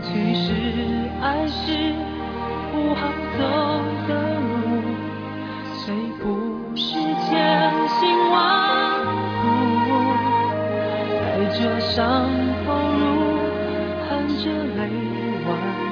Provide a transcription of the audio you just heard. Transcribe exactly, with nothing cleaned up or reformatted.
其实爱是不好走的路，谁不是千辛万苦，带着伤投入，含着泪挽